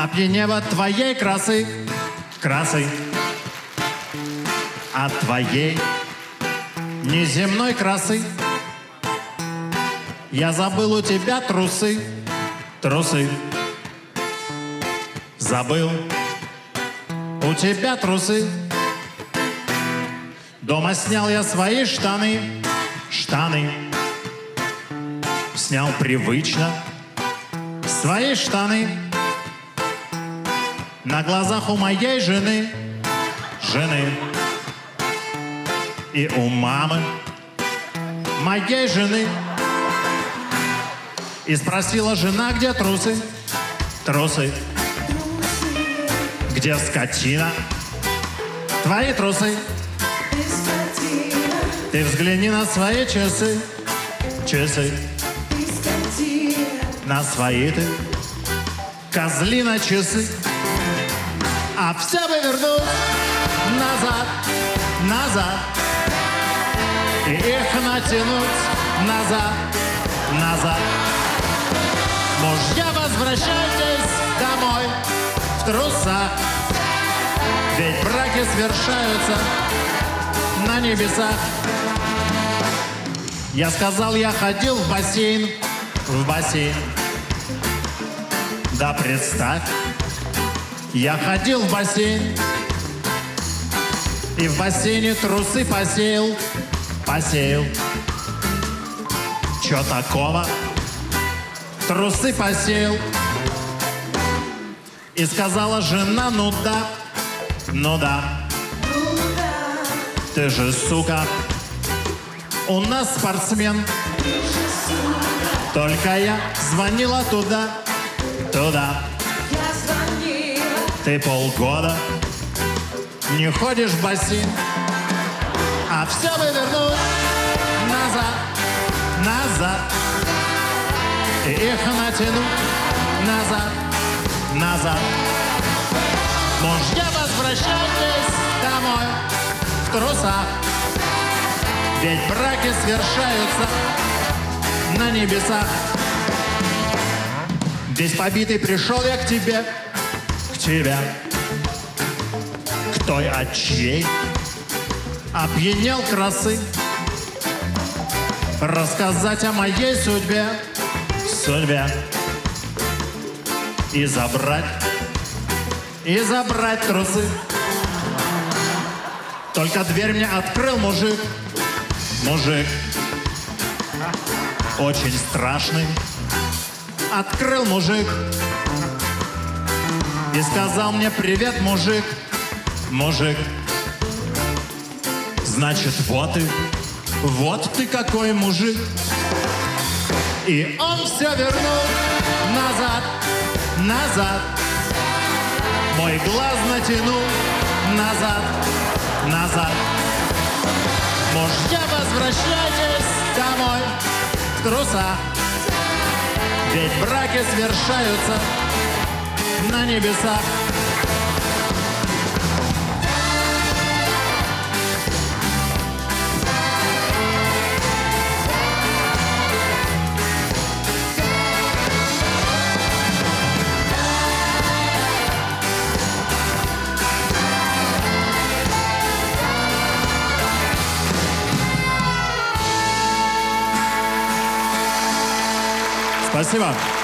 Опьянева твоей красы, красы, от твоей неземной красы. Я забыл у тебя трусы, трусы. Забыл у тебя трусы. Дома снял я свои штаны, штаны. Снял привычно свои штаны. На глазах у моей жены, жены. И у мамы моей жены. И спросила жена, где трусы, трусы. Где скотина? Твои трусы. Ты взгляни на свои часы, часы. На свои ты, козлина, часы. А все бы вернуть назад, назад. И их натянуть назад, назад. Мужья, возвращайтесь домой в трусах. Ведь браки свершаются на небесах. Я сказал, я ходил в бассейн, в бассейн. Да представь, я ходил в бассейн. И в бассейне трусы посеял, посеял. Чё такого? Трусы посеял. И сказала жена, ну да, ну да. Ты же, сука, у нас спортсмен. Только я звонила туда, туда. Ты полгода не ходишь в бассейн. А все бы вернуть назад, назад. И их натянуть назад, назад. Мужья, возвращайтесь домой в трусах. Ведь браки свершаются на небесах. Весь побитый пришел я к тебе, к тебе. К той, от чьей опьянел красы. Рассказать о моей судьбе, судьбе. И забрать трусы. Только дверь мне открыл мужик, мужик. Очень страшный. Открыл мужик. И сказал мне, привет, мужик, мужик. Значит, вот ты какой мужик. И он все вернул назад, назад. Мой глаз натянул назад, назад. Мужья, возвращайтесь домой в трусах. Ведь браки свершаются на небесах. Спасибо.